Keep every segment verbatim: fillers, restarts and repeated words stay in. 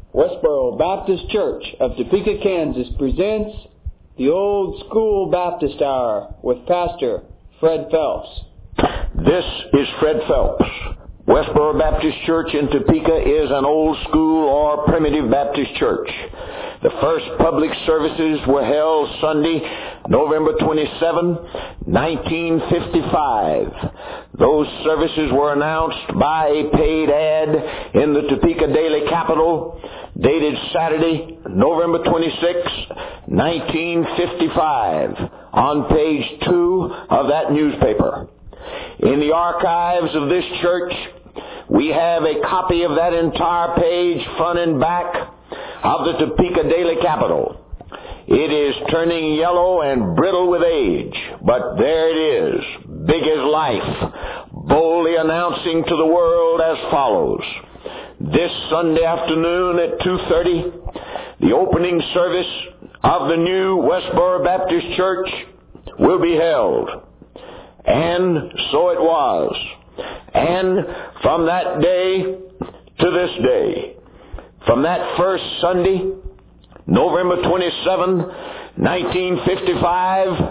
Westboro Baptist Church of Topeka, Kansas presents the Old School Baptist Hour with Pastor Fred Phelps. This is Fred Phelps. Westboro Baptist Church in Topeka is an old school or primitive Baptist church. The first public services were held Sunday, November twenty-seventh, nineteen fifty-five. Those services were announced by a paid ad in the Topeka Daily Capital, dated Saturday, November twenty-sixth, nineteen fifty-five, on page two of that newspaper. In the archives of this church, we have a copy of that entire page, front and back, of the Topeka Daily Capital. It is turning yellow and brittle with age, but there it is, big as life, boldly announcing to the world as follows. This Sunday afternoon at two thirty, the opening service of the new Westboro Baptist Church will be held. And so it was. And from that day to this day, from that first Sunday, November twenty-seventh, nineteen fifty-five,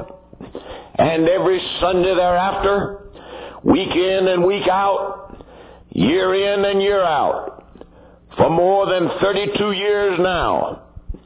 and every Sunday thereafter, week in and week out, year in and year out, for more than thirty-two years now,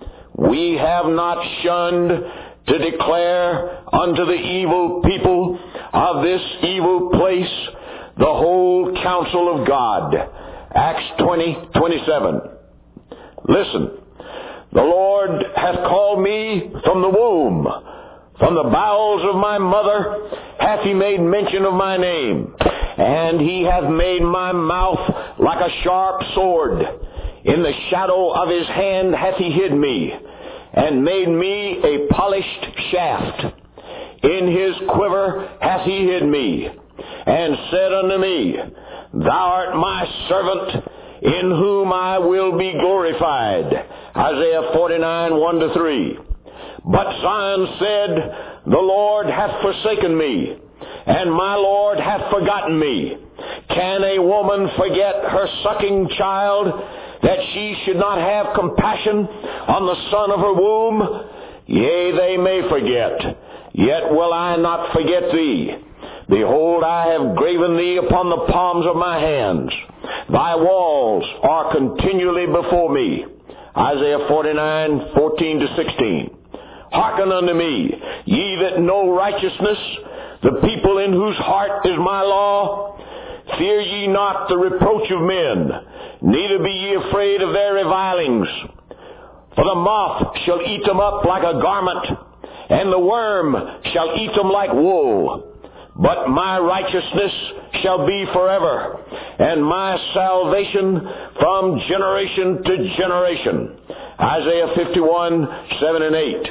we have not shunned to declare unto the evil people of this evil place the whole counsel of God. Acts twenty twenty-seven. Listen, the Lord hath called me from the womb, from the bowels of my mother hath He made mention of my name, and He hath made my mouth like a sharp sword. In the shadow of His hand hath He hid me, and made me a polished shaft. In His quiver hath He hid me, and said unto me, Thou art my servant, in whom I will be glorified. Isaiah forty-nine, one to three. But Zion said, The Lord hath forsaken me, and my Lord hath forgotten me. Can a woman forget her sucking child, that she should not have compassion on the son of her womb? Yea, they may forget, yet will I not forget thee. Behold, I have graven thee upon the palms of my hands. Thy walls are continually before me. Isaiah forty-nine, fourteen to sixteen. Hearken unto me, ye that know righteousness, the people in whose heart is my law. Fear ye not the reproach of men, neither be ye afraid of their revilings. For the moth shall eat them up like a garment, and the worm shall eat them like wool. But my righteousness shall be forever, and my salvation from generation to generation. Isaiah fifty-one, seven and eight.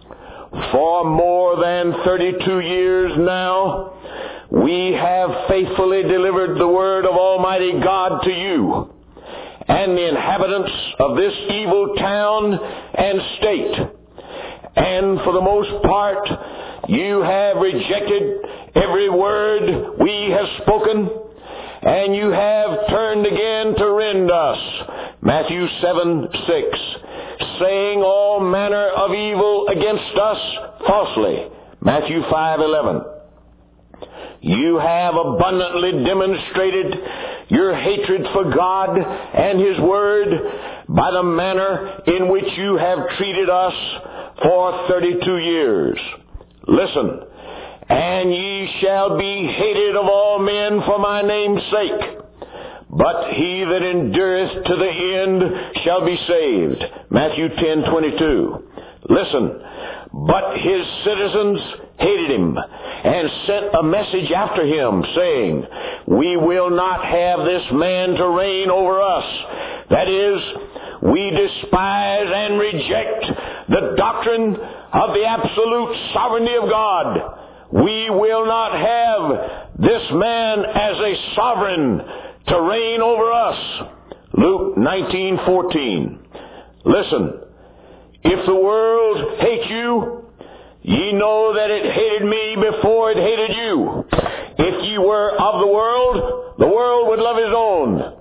For more than thirty-two years now, we have faithfully delivered the word of Almighty God to you, and the inhabitants of this evil town and state. And for the most part, you have rejected every word we have spoken, and you have turned again to rend us. Matthew seven, six. Saying all manner of evil against us falsely. Matthew five, eleven. You have abundantly demonstrated your hatred for God and His Word by the manner in which you have treated us for thirty-two years. Listen, and ye shall be hated of all men for my name's sake, but he that endureth to the end shall be saved. Matthew ten, twenty-two. Listen, but his citizens hated him, and sent a message after him, saying, We will not have this man to reign over us. That is, we despise and reject the doctrine of the absolute sovereignty of God. We will not have this man as a sovereign to reign over us. Luke nineteen, fourteen. Listen, if the world hate you, ye know that it hated me before it hated you. If ye were of the world, the world would love his own.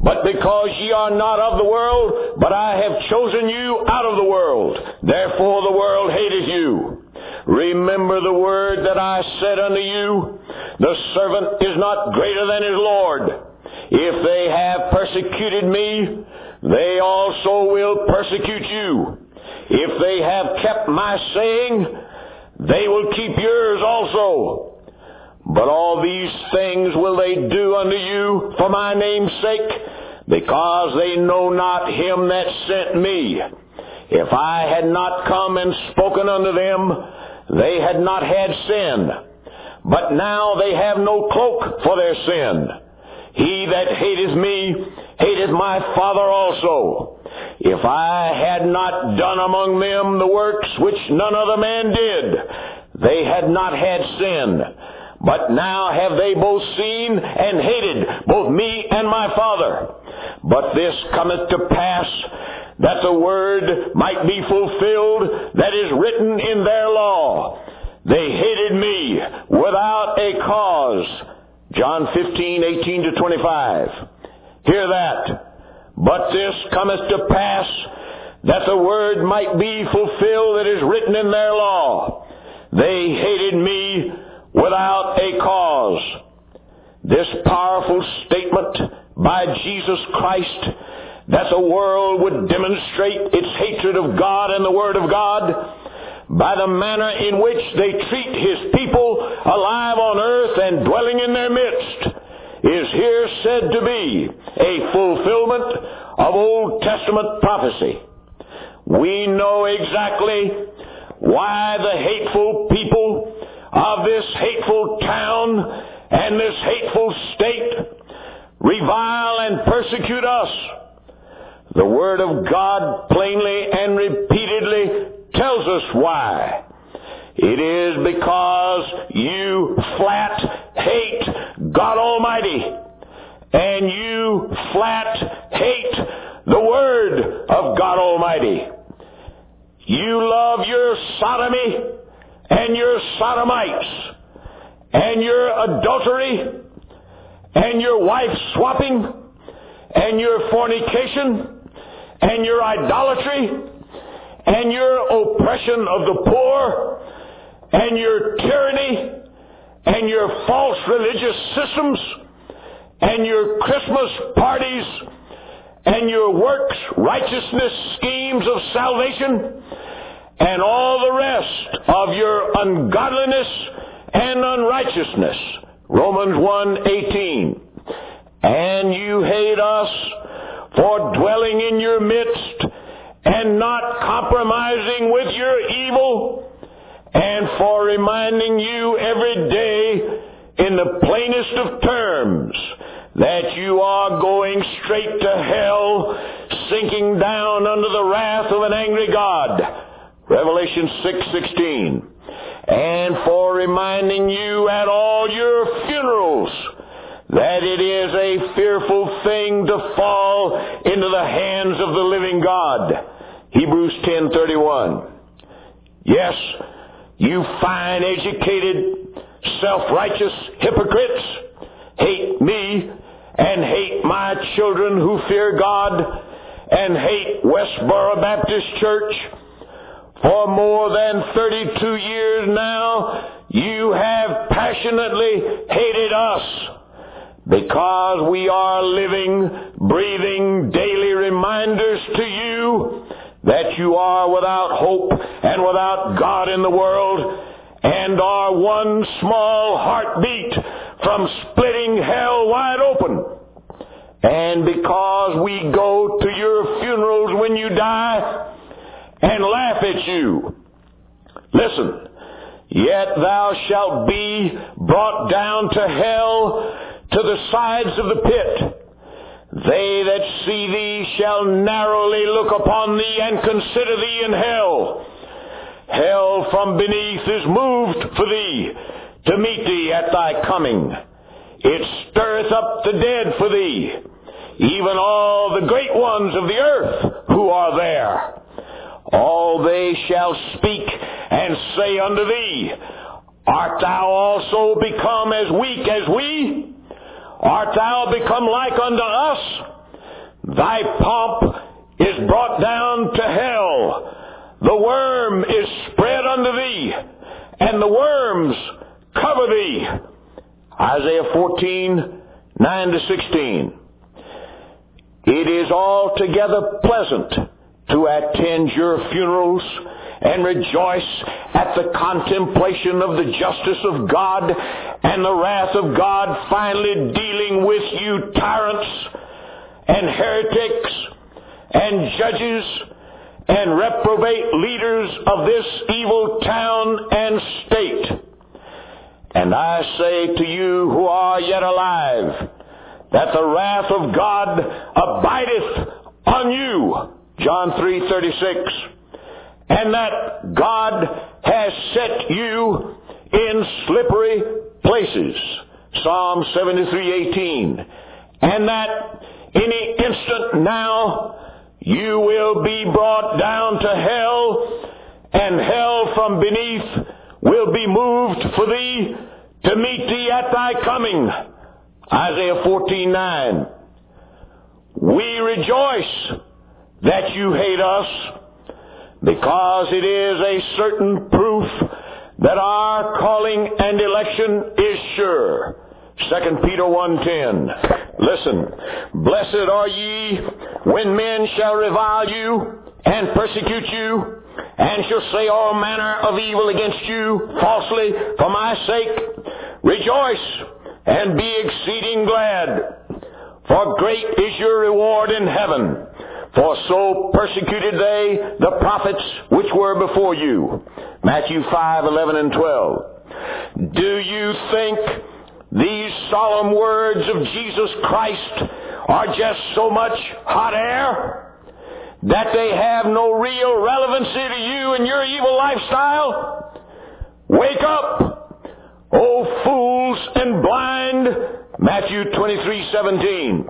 But because ye are not of the world, but I have chosen you out of the world, therefore the world hateth you. Remember the word that I said unto you, the servant is not greater than his Lord. If they have persecuted me, they also will persecute you. If they have kept my saying, they will keep yours also. But all these things will they do unto you for my name's sake, because they know not him that sent me. If I had not come and spoken unto them, they had not had sin. But now they have no cloak for their sin. He that hateth me hateth my Father also. If I had not done among them the works which none other man did, they had not had sin. But now have they both seen and hated, both me and my Father. But this cometh to pass, that the word might be fulfilled that is written in their law. They hated me without a cause. John fifteen, eighteen to twenty-five. Hear that. But this cometh to pass, that the word might be fulfilled that is written in their law. They hated me without a cause. This powerful statement by Jesus Christ, that the world would demonstrate its hatred of God and the Word of God by the manner in which they treat His people alive on earth and dwelling in their midst, is here said to be a fulfillment of Old Testament prophecy. We know exactly why the hateful people of this hateful town and this hateful state revile and persecute us. The Word of God plainly and repeatedly tells us why. It is because you flat hate God Almighty, and you flat hate the Word of God Almighty. You love your sodomy and your sodomites and your adultery and your wife swapping and your fornication and your idolatry and your oppression of the poor and your tyranny and your false religious systems and your Christmas parties and your works righteousness schemes of salvation and all the rest of your ungodliness and unrighteousness. Romans one eighteen. And you hate us for dwelling in your midst and not compromising with your evil, and for reminding you every day in the plainest of terms that you are going straight to hell, sinking down under the wrath of an angry God. Revelation six sixteen. And for reminding you at all your funerals that it is a fearful thing to fall into the hands of the living God. Hebrews ten thirty-one. Yes, you fine, educated, self-righteous hypocrites hate me and hate my children who fear God and hate Westboro Baptist Church. For more than thirty-two years now, you have passionately hated us because we are living, breathing, daily reminders to you that you are without hope and without God in the world and are one small heartbeat from splitting hell wide open. And because we go to your funerals when you die and laugh at you. Listen, yet thou shalt be brought down to hell, to the sides of the pit. They that see thee shall narrowly look upon thee and consider thee in hell. Hell from beneath is moved for thee, to meet thee at thy coming. It stirreth up the dead for thee, even all the great ones of the earth who are there. All they shall speak and say unto thee, Art thou also become as weak as we? Art thou become like unto us? Thy pomp is brought down to hell. The worm is spread under thee, and the worms cover thee. Isaiah fourteen, nine to sixteen. It is altogether pleasant to attend your funerals and rejoice at the contemplation of the justice of God and the wrath of God finally dealing with you tyrants and heretics and judges and reprobate leaders of this evil town and state. And I say to you who are yet alive, that the wrath of God abideth on you, John three thirty-six, and that God has set you in slippery places, Psalm seventy-three eighteen, and that any instant now you will be brought down to hell, and hell from beneath will be moved for thee to meet thee at thy coming, Isaiah fourteen nine. We rejoice that you hate us, because it is a certain proof that our calling and election is sure. Second Peter one ten. Listen, blessed are ye when men shall revile you and persecute you, and shall say all manner of evil against you falsely for my sake. Rejoice and be exceeding glad, for great is your reward in heaven. For so persecuted they the prophets which were before you. Matthew five eleven and twelve. Do you think these solemn words of Jesus Christ are just so much hot air that they have no real relevancy to you and your evil lifestyle? Wake up, O fools and blind, Matthew twenty-three seventeen.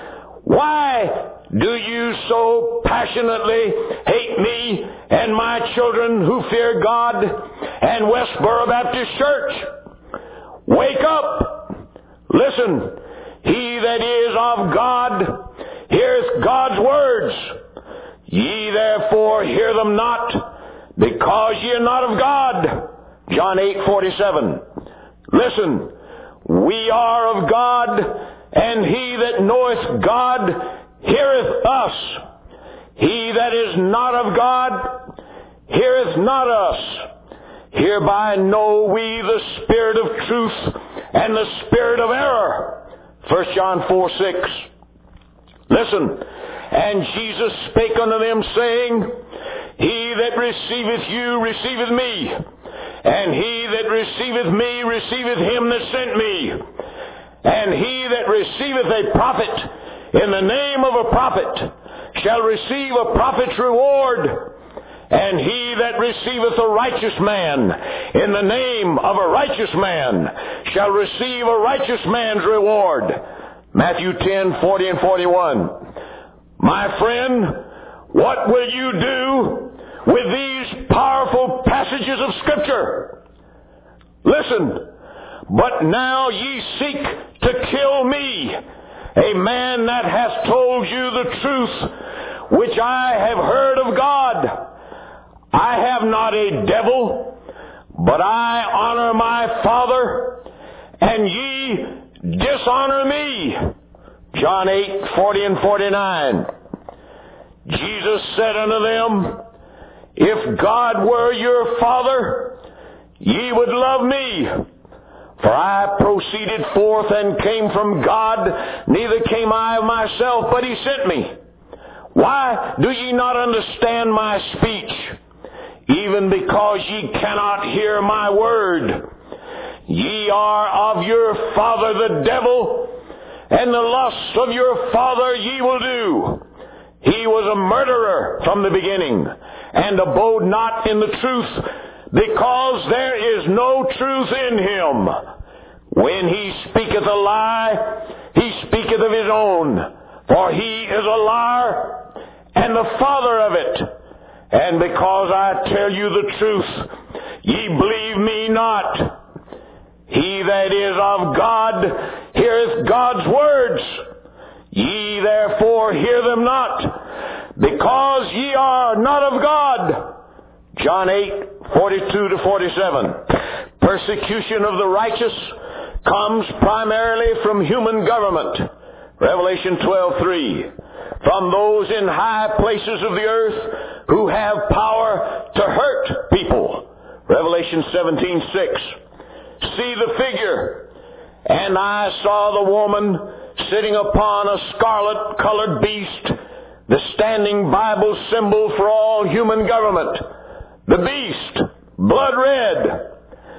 Why do you so passionately hate me and my children who fear God and Westboro Baptist Church? Wake up! Listen, he that is of God heareth God's words. Ye therefore hear them not, because ye are not of God. John eight forty-seven. Listen, we are of God, and he that knoweth God heareth us. He that is not of God heareth not us. Hereby know we the spirit of truth and the spirit of error. First John four six. Listen, and Jesus spake unto them, saying, He that receiveth you receiveth me, and he that receiveth me receiveth him that sent me. And he that receiveth a prophet in the name of a prophet shall receive a prophet's reward. And he that receiveth a righteous man in the name of a righteous man shall receive a righteous man's reward. Matthew ten forty and forty-one. My friend, what will you do with these powerful passages of Scripture? Listen, but now ye seek to kill me, a man that hath told you the truth which I have heard of God. I have not a devil, but I honor my Father, and ye dishonor me. John eight forty and forty-nine. Jesus said unto them, If God were your Father, ye would love me. For I proceeded forth and came from God, neither came I of myself, but he sent me. Why do ye not understand my speech? Even because ye cannot hear my word. Ye are of your father the devil, and the lusts of your father ye will do. He was a murderer from the beginning, and abode not in the truth, because there is no truth in him. When he speaketh a lie, he speaketh of his own, for he is a liar, and the father of it. And because I tell you the truth, ye believe me not. He that is of God heareth God's words. Ye therefore hear them not, because ye are not of God. John eight, forty-two to forty-seven. Persecution of the righteous comes primarily from human government. Revelation twelve, three. From those in high places of the earth who have power to hurt people. Revelation seventeen, six. See the figure. And I saw the woman sitting upon a scarlet-colored beast, the standing Bible symbol for all human government. The beast, blood red,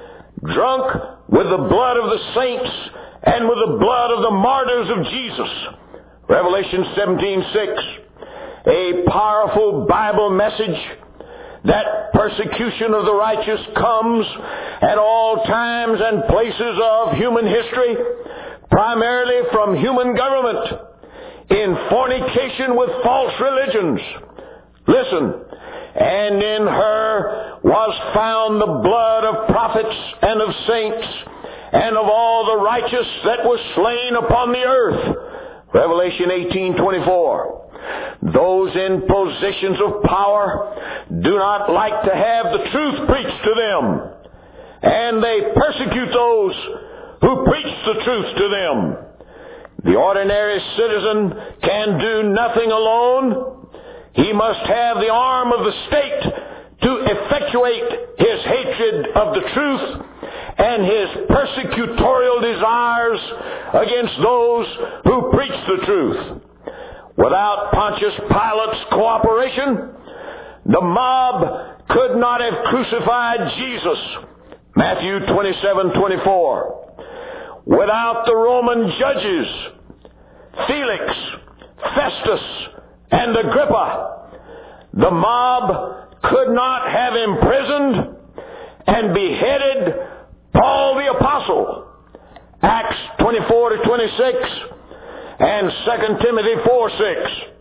drunk with the blood of the saints and with the blood of the martyrs of Jesus. Revelation seventeen, six. A powerful Bible message that persecution of the righteous comes at all times and places of human history, primarily from human government, in fornication with false religions. Listen. And in her was found the blood of prophets and of saints and of all the righteous that were slain upon the earth. Revelation eighteen, twenty-four. Those in positions of power do not like to have the truth preached to them, and they persecute those who preach the truth to them. The ordinary citizen can do nothing alone. He must have the arm of the state to effectuate his hatred of the truth and his persecutorial desires against those who preach the truth. Without Pontius Pilate's cooperation, the mob could not have crucified Jesus. Matthew twenty-seven, twenty-four. Without the Roman judges, Felix, Festus, and Agrippa, the mob could not have imprisoned and beheaded Paul the Apostle. Acts twenty-four to twenty-six and Second Timothy four, six.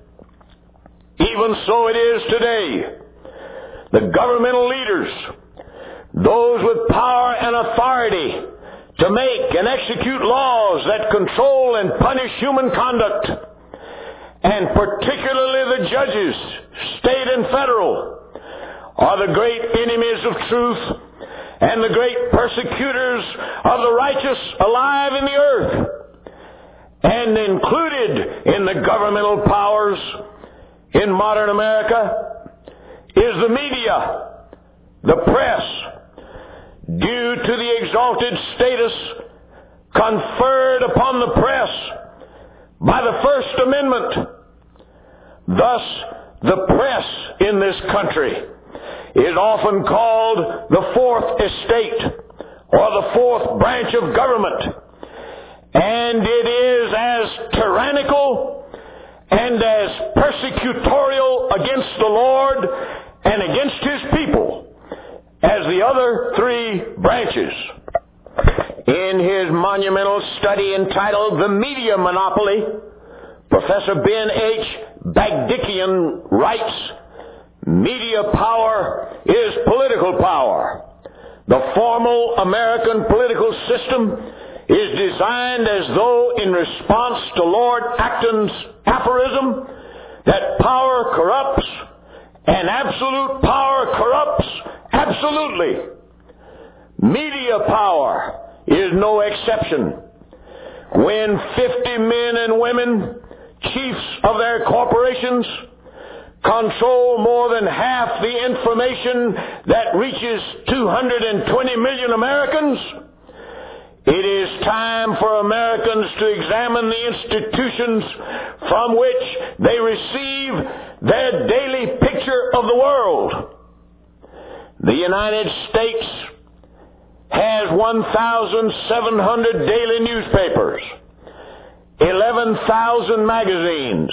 Even so it is today. The governmental leaders, those with power and authority to make and execute laws that control and punish human conduct, and particularly the judges, state and federal, are the great enemies of truth and the great persecutors of the righteous alive in the earth. And included in the governmental powers in modern America is the media, the press, due to the exalted status conferred upon the press by the First Amendment. Thus, the press in this country is often called the Fourth Estate or the fourth branch of government. And it is as tyrannical and as persecutorial against the Lord and against His people as the other three branches. In his monumental study entitled The Media Monopoly, Professor Ben H. Bagdikian writes, media power is political power. The formal American political system is designed as though in response to Lord Acton's aphorism that power corrupts and absolute power corrupts absolutely. Media power is no exception. When fifty men and women, chiefs of their corporations, control more than half the information that reaches two hundred twenty million Americans, it is time for Americans to examine the institutions from which they receive their daily picture of the world. The United States has one thousand seven hundred daily newspapers, eleven thousand magazines,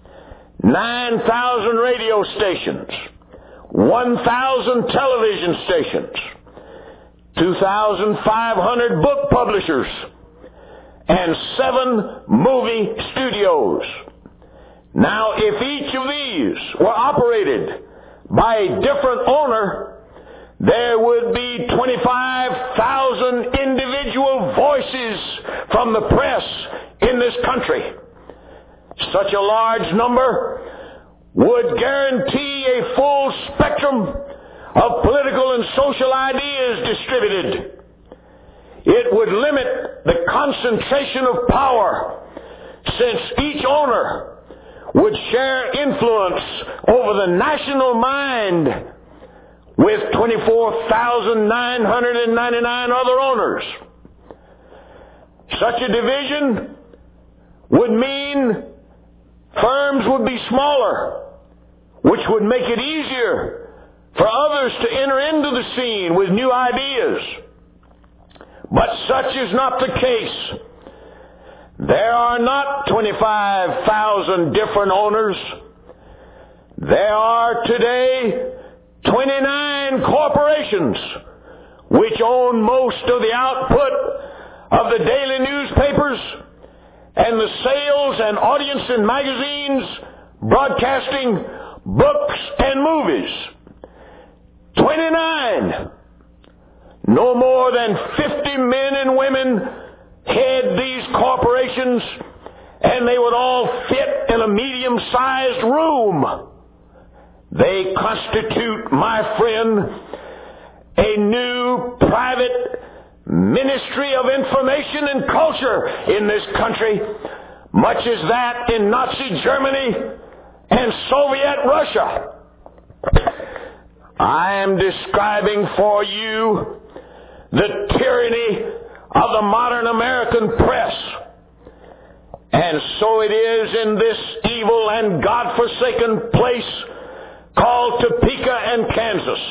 nine thousand radio stations, one thousand television stations, two thousand five hundred book publishers, and seven movie studios. Now, if each of these were operated by a different owner, there would be twenty-five thousand individual voices from the press in this country. Such a large number would guarantee a full spectrum of political and social ideas distributed. It would limit the concentration of power, since each owner would share influence over the national mind with twenty-four thousand nine hundred ninety-nine other owners. Such a division would mean firms would be smaller, which would make it easier for others to enter into the scene with new ideas. But such is not the case. There are not twenty-five thousand different owners. There are today twenty-nine corporations which own most of the output of the daily newspapers and the sales and audience in magazines, broadcasting, books, and movies. twenty-nine. No more than fifty men and women head these corporations, and they would all fit in a medium-sized room. They constitute, my friend, a new private ministry of information and culture in this country, much as that in Nazi Germany and Soviet Russia. I am describing for you the tyranny of the modern American press. And so it is in this evil and God-forsaken place called Topeka and Kansas.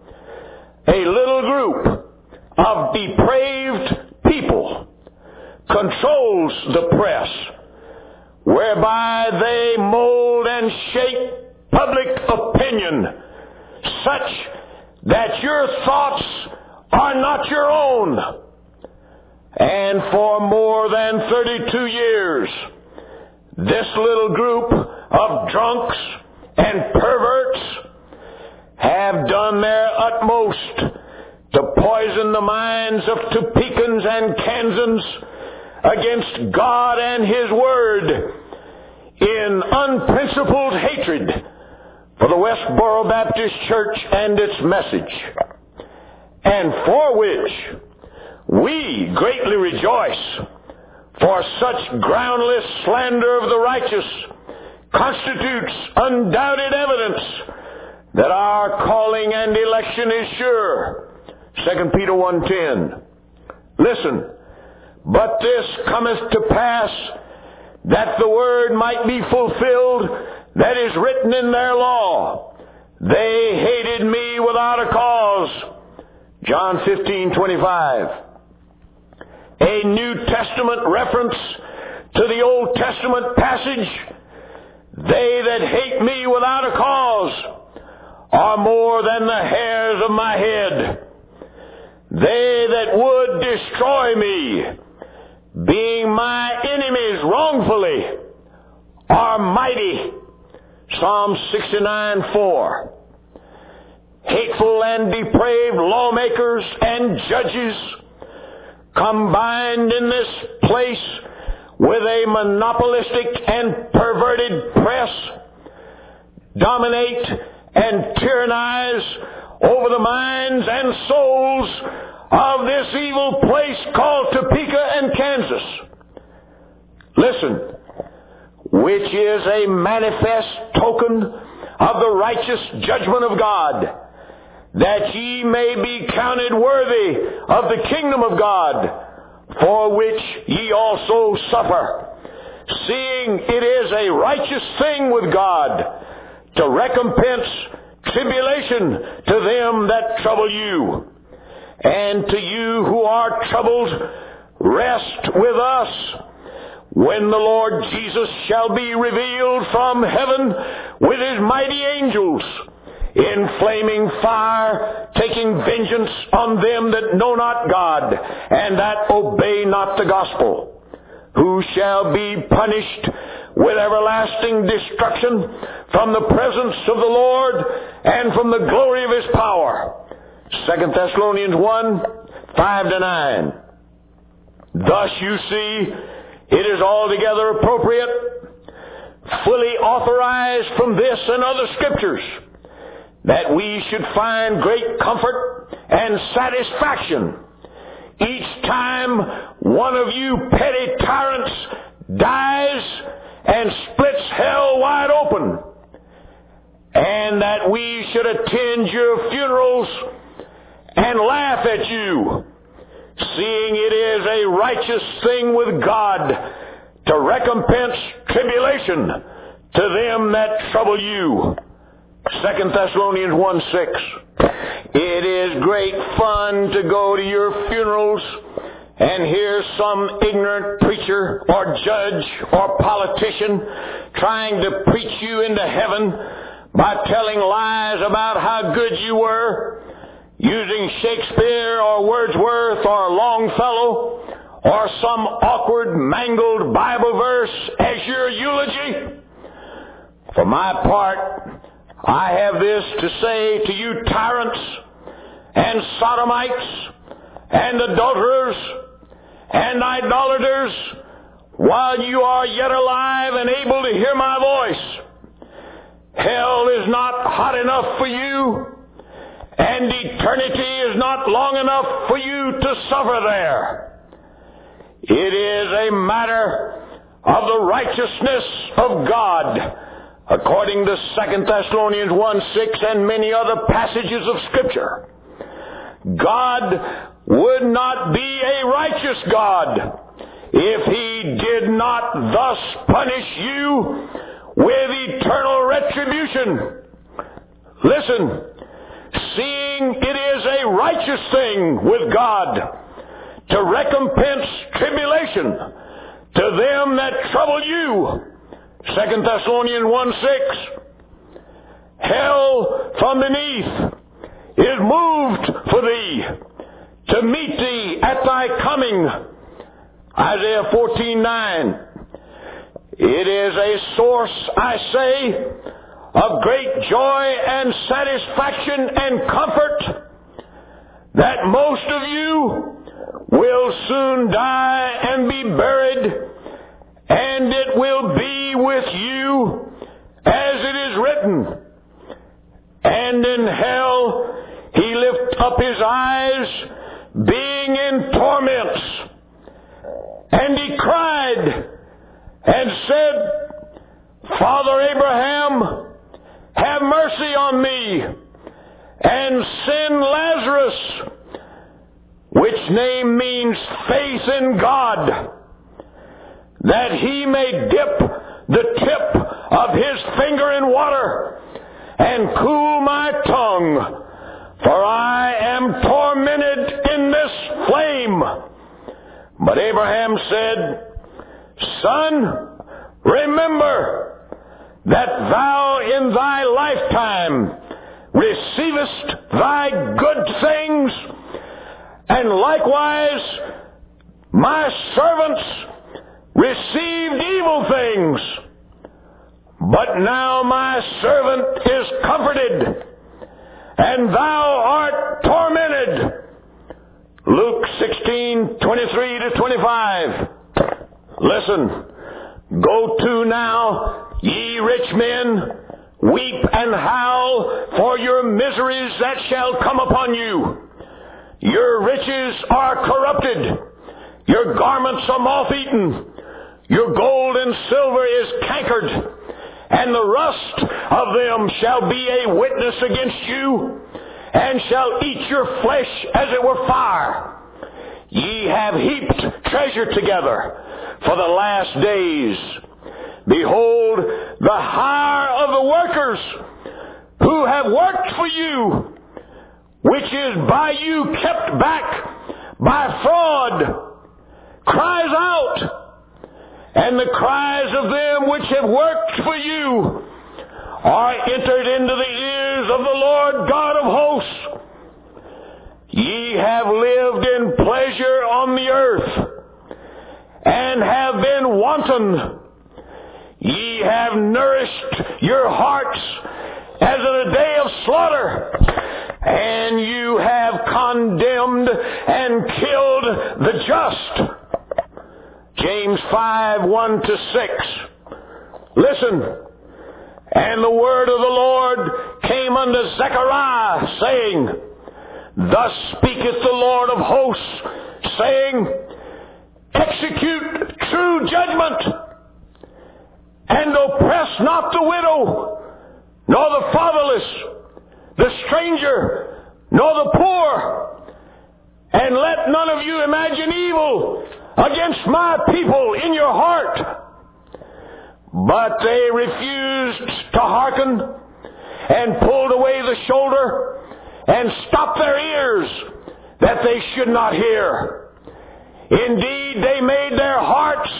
A little group of depraved people controls the press, whereby they mold and shape public opinion such that your thoughts are not your own. And for more than thirty-two years, this little group of drunks and perverts have done their utmost to poison the minds of Topekans and Kansans against God and His Word in unprincipled hatred for the Westboro Baptist Church and its message, and for which we greatly rejoice, for such groundless slander of the righteous constitutes undoubted evidence that our calling and election is sure. Second Peter one ten. Listen, but this cometh to pass, that the word might be fulfilled that is written in their law. They hated me without a cause. John fifteen twenty-five. A New Testament reference to the Old Testament passage, they that hate me without a cause are more than the hairs of my head. They that would destroy me, being my enemies wrongfully, are mighty. Psalm sixty-nine four. Hateful and depraved lawmakers and judges combined in this place with a monopolistic and perverted press dominate and tyrannize over the minds and souls of this evil place called Topeka and Kansas. Listen, which is a manifest token of the righteous judgment of God, that ye may be counted worthy of the kingdom of God, for which ye also suffer, seeing it is a righteous thing with God to recompense tribulation to them that trouble you. And to you who are troubled, rest with us, when the Lord Jesus shall be revealed from heaven with His mighty angels, in flaming fire, taking vengeance on them that know not God, and that obey not the gospel, who shall be punished with everlasting destruction from the presence of the Lord and from the glory of His power. Second Thessalonians one, five to nine. Thus you see, it is altogether appropriate fully authorized from this and other scriptures, that we should find great comfort and satisfaction each time one of you petty tyrants dies and splits hell wide open, and that we should attend your funerals and laugh at you, seeing it is a righteous thing with God to recompense tribulation to them that trouble you. Second Thessalonians one six. It is great fun to go to your funerals and hear some ignorant preacher or judge or politician trying to preach you into heaven by telling lies about how good you were, using Shakespeare or Wordsworth or Longfellow or some awkward, mangled Bible verse as your eulogy. For my part, I have this to say to you tyrants and sodomites and adulterers and idolaters, while you are yet alive and able to hear my voice. Hell is not hot enough for you, and eternity is not long enough for you to suffer there. It is a matter of the righteousness of God, according to Second Thessalonians one six and many other passages of Scripture. God would not be a righteous God if He did not thus punish you with eternal retribution. Listen, seeing it is a righteous thing with God to recompense tribulation to them that trouble you. Second Thessalonians one six. Hell from beneath is moved for thee, to meet thee at thy coming. Isaiah fourteen nine. It is a source, I say, of great joy and satisfaction and comfort that most of you will soon die and be buried, and it will be with you as it is written. And in hell he lift up his eyes, being in torments. And he cried and said, Father Abraham, have mercy on me, and send Lazarus, which name means faith in God, that he may dip the tip of his finger in water and cool my tongue, for I am tormented in this flame. But Abraham said, Son, remember that thou in thy lifetime receivest thy good things, and likewise my servants received evil things. But now my servant is comforted, and thou art tormented. Luke sixteen twenty-three to twenty-five. Listen, go to now, ye rich men, weep and howl for your miseries that shall come upon you. Your riches are corrupted, your garments are moth-eaten, your gold and silver is cankered, and the rust of them shall be a witness against you, and shall eat your flesh as it were fire. Ye have heaped treasure together for the last days. Behold, the hire of the workers who have worked for you, which is by you kept back by fraud, cries out. And the cries of them which have worked for you are entered into the ears of the Lord God of hosts. Ye have lived in pleasure on the earth, and have been wanton. Ye have nourished your hearts as in a day of slaughter, and you have condemned and killed the just. James five, one to six. Listen. And the word of the Lord came unto Zechariah, saying, Thus speaketh the Lord of hosts, saying, Execute true judgment, and oppress not the widow, nor the fatherless, the stranger, nor the poor, and let none of you imagine evil against my people in your heart. But they refused to hearken, and pulled away the shoulder, and stopped their ears, that they should not hear. Indeed, they made their hearts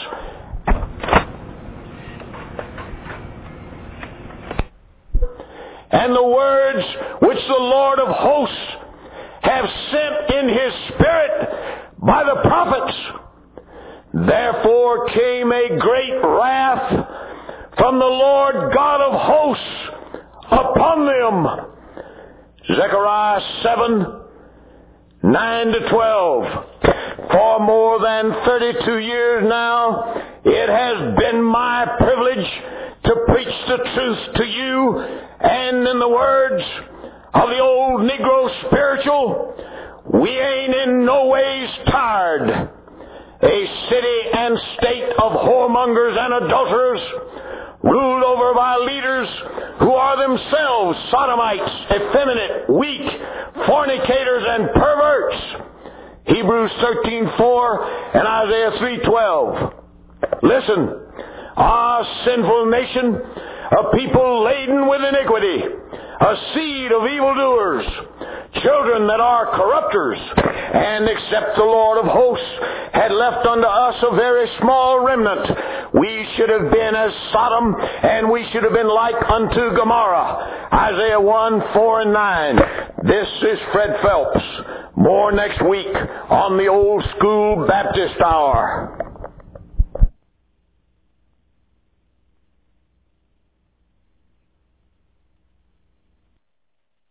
and the words which the Lord of hosts have sent in His Spirit by the prophets. Therefore came a great wrath from the Lord God of hosts upon them. Zechariah seven, nine to twelve. For more than thirty-two years now, it has been my privilege to preach the truth to you, and in the words of the old Negro spiritual, we ain't in no ways tired. A city and state of whoremongers and adulterers, ruled over by leaders who are themselves sodomites, effeminate, weak, fornicators, and perverts. Hebrews thirteen four and Isaiah three twelve. Listen, our sinful nation, a people laden with iniquity, a seed of evildoers, children that are corrupters, and except the Lord of hosts had left unto us a very small remnant, we should have been as Sodom, and we should have been like unto Gomorrah. Isaiah one, four and nine. This is Fred Phelps. More next week on the Old School Baptist Hour.